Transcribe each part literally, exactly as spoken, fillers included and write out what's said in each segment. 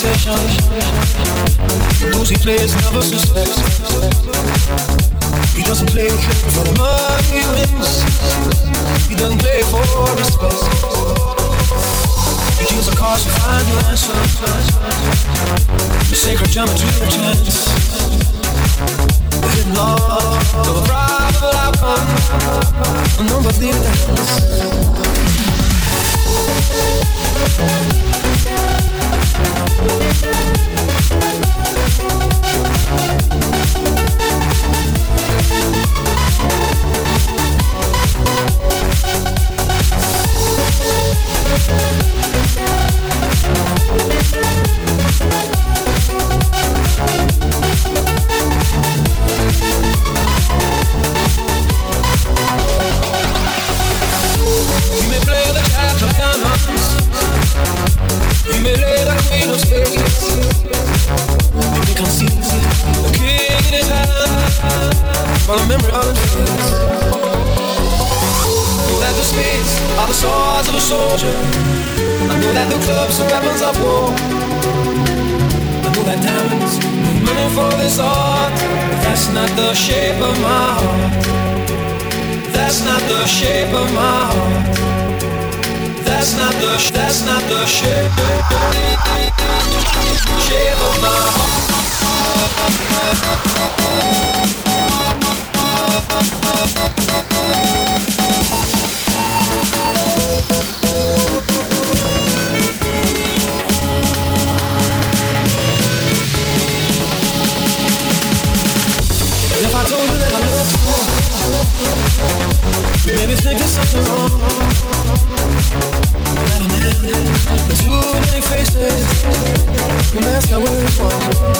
conversation. Those he plays never suspects. He doesn't play for the money he wins. He doesn't play for respect. He deals the cards to find the answer. The sacred geometry of chance. The hidden law of a probable outcome. A number of the events. You may play the jack of diamonds. You may lay the queen of spades. You may concede the king in his hand, while the memory of it fades. Know that the spades are the swords of a soldier. I know that the clubs are weapons of war. I know that diamonds need money for this art, but that's not the shape of my heart. That's not the shape of my heart. That's not the, that's not the shape, shape of my heart. If I told you that I love you, maybe think there's something wrong. There's too many faces who mask our words for.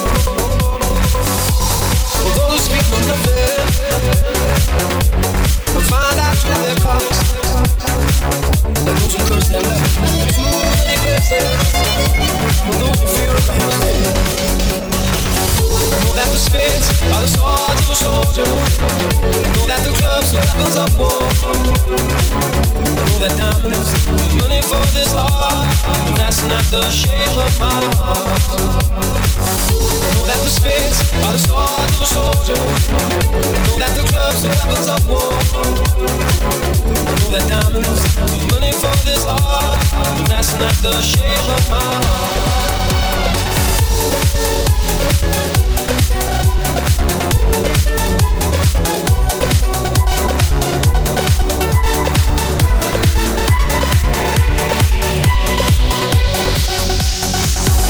Although they speak for nothing, we'll find out through their colors. That those who curse their love. Too many faces for those who fear abandonment. Know that the spades are the swords of a soldier. Know that the clubs are weapons of war. Know that diamonds need money for this art, but that's not the shape of my heart. Know that the spades are the swords of a soldier. Know that the clubs are weapons of war. Know that diamonds need money for this art, but that's not the shape of my heart.